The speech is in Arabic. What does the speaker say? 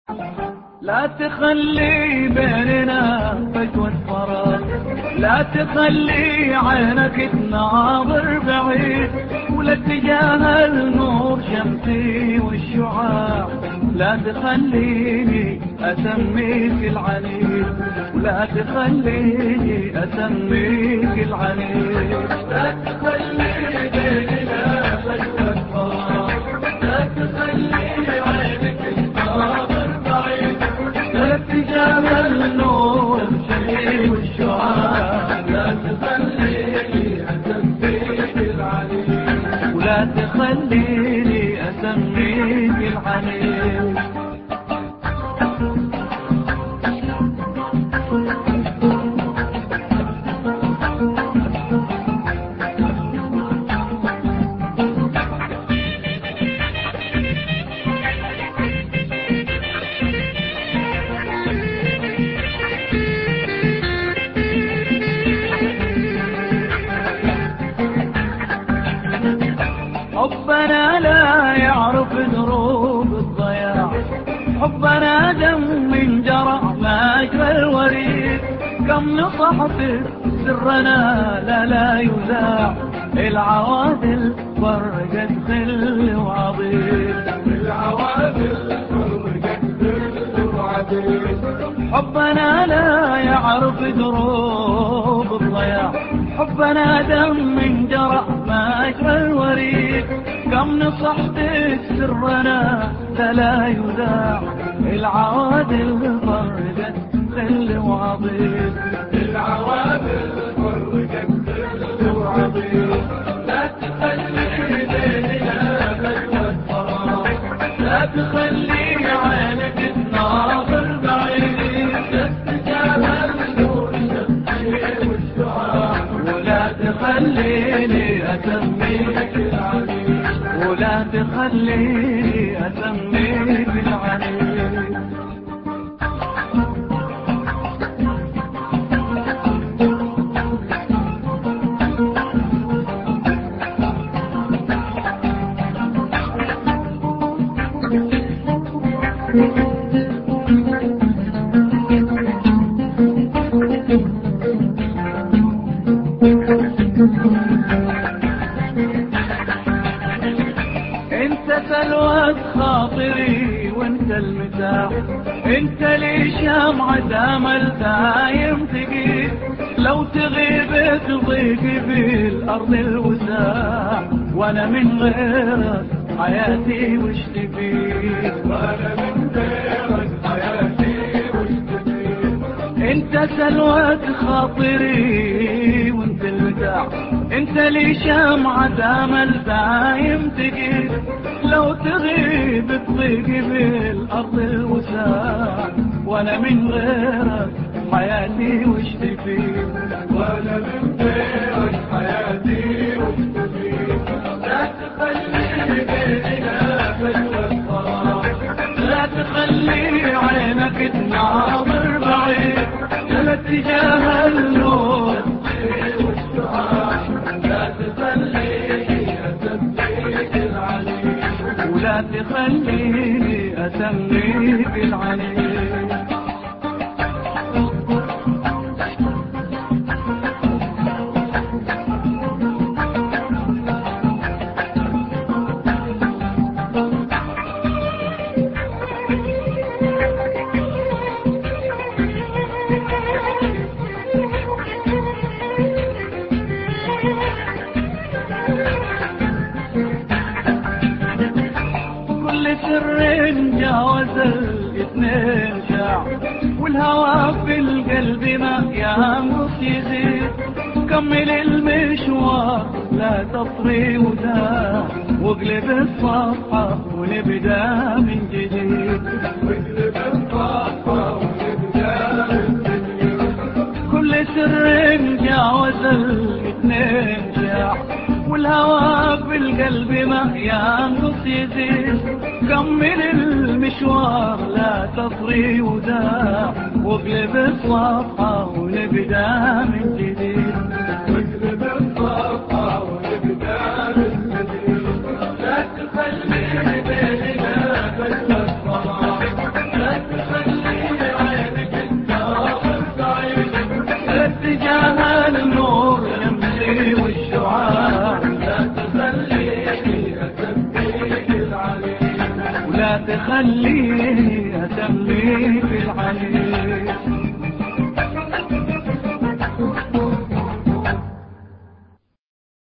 لا تخلي بيننا فجوة فراغ، لا تخلي عينك تناظر بعيد، ولا تجاهل نور شمسي والشعاع. لا تخليني أسميك العنيد، ولا تخليني أسميك العنيد. لا تخلي بيننا فجوة فراغ، لا تخلي عينك تناظر بعيد، ولا تجاهل نور شمسي والشعاع. لا تخليني أسميك العنيد، ولا تخليني أسميك العنيد. حبنا لا يعرف دروب الضياع، حبنا دم من جرى ما أجرى الوريد. كم نصحت سرنا لا يذاع، العوادل فرقت خل وعضيد، العوادل فرقت خل وعضيد. حبنا لا يعرف دروب الضياع، حبنا دم من جرى ما أجرى الوريد. كم نصحت سرنا لا يذاع، العوادل فرقت خل وعضيد، العوادل فرقت خل وعضيد. لا تخلي بيننا فجوة فراغ، لا تخلي عينك تناظر بعيد، لا تجاهل نور شمسي والشعاع. ولا تخليني أسميك العنيد، ولا تخليني أسميك العنيد. انت سلوى خاطري وانت المتاع، انت لي شمعة امل دايم تقيد. لو تغيب تضيق بالارض الوساع، وانا من غيرك حياتي وش تفيد، وانا من غيرك حياتي وش تفيد. انت سلوى خاطري وانت المتاع، انت لي شمعة امل دايم تقيد. لو تغيب تضيق بالارض الوساع، وانا من غيرك حياتي وش تفيد، وانا من غيرك حياتي وش تفيد. لا تخلي بيننا فجوة فراغ، لا تخلي عينك تناظر بعيد، لا تجاهل نور والشعاع. لا تخليني أسميك العنيد، ولا تخليني أسميك العنيد. سر جاوز الاثنين شاع، والهوى في القلب ما ينقص يزيد. كمل المشوار لا تطري وداع، واقلب الصفحة ونبدأ من جديد، واقلب الصفحة ونبدأ من جديد. كل سر جاوز الاثنين شاع، والهوى في القلب ما ينقص يزيد. كمل المشوار لا تطري وداع، واقلب الصفحة ونبدأ من جديد، واقلب الصفحة ونبدأ من جديد. لا تخلي بيننا فجوة فراغ، لا تخليني أسميك الحنين.